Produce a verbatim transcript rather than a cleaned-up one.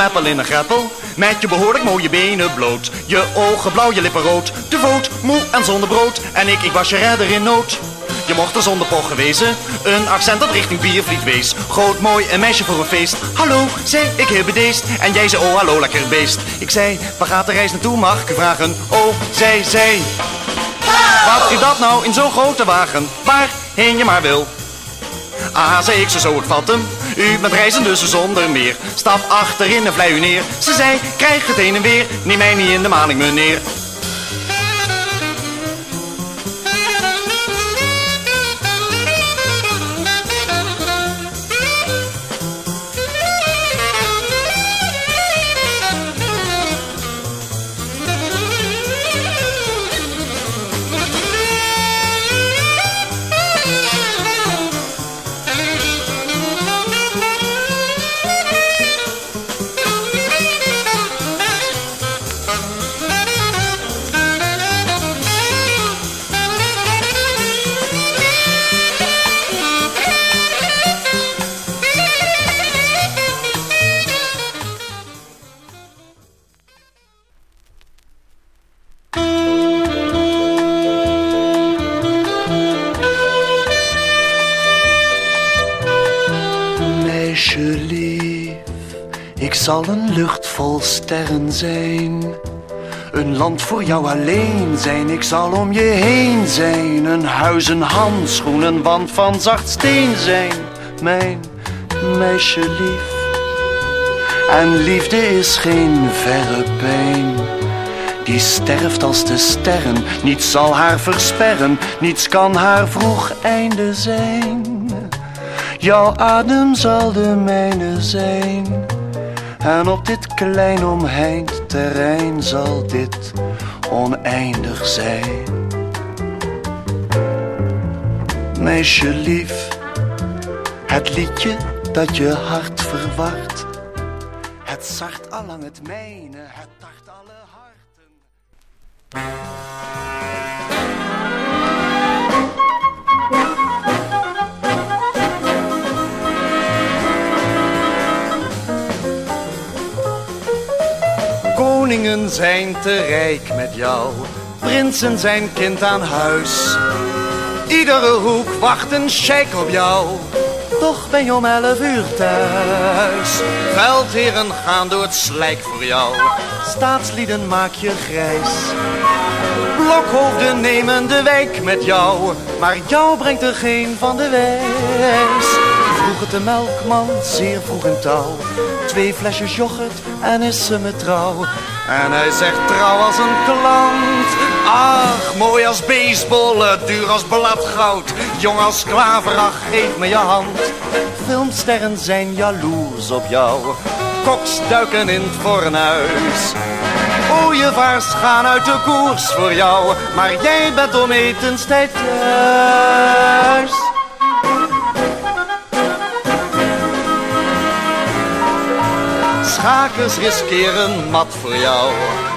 meppel in een greppel. Met je behoorlijk mooie benen bloot. Je ogen blauw, je lippen rood. Te voet, moe en zonder brood. En ik, ik was je redder in nood. Je mocht er zonder pochen wezen. Een accent dat richting Biervliet wees. Groot, mooi, een meisje voor een feest. Hallo, zei ik heel bedeesd. En jij zei, oh hallo, lekker beest. Ik zei, waar gaat de reis naartoe, mag ik u vragen? Oh, zij, zij. Wat is dat nou in zo'n grote wagen? Waarheen je maar wil. Ah, zei ik, zo zo, ik vat hem. U bent reizen dus zonder meer. Stap achterin en vlei u neer. Ze zei, krijg het heen en weer. Neem mij niet in de maling, meneer. Meisjelief, ik zal een lucht vol sterren zijn. Een land voor jou alleen zijn, ik zal om je heen zijn. Een huis, een handschoen, een wand van zacht steen zijn. Mijn meisjelief. En liefde is geen verre pijn. Die sterft als de sterren, niets zal haar versperren. Niets kan haar vroeg einde zijn. Jouw adem zal de mijne zijn. En op dit klein omheind terrein zal dit oneindig zijn. Meisjelief, het liedje dat je hart verwart. Het zart allang het mijne, het tart alle harten. Koningen zijn te rijk met jou, prinsen zijn kind aan huis. Iedere hoek wacht een sheik op jou, toch ben je om elf uur thuis. Veldheren gaan door het slijk voor jou, staatslieden maak je grijs. Blokhoofden nemen de wijk met jou, maar jou brengt er geen van de wijs. Vroeg het de melkman, zeer vroeg in touw, twee flesjes yoghurt en is ze me trouw. En hij zegt trouw als een klant. Ach, mooi als baseballen, duur als bladgoud, jong als klaver, ach, geef me je hand. Filmsterren zijn jaloers op jou, koks duiken in het fornuis. Ooievaars gaan uit de koers voor jou, maar jij bent om etenstijd thuis. Schakers riskeren mat voor jou,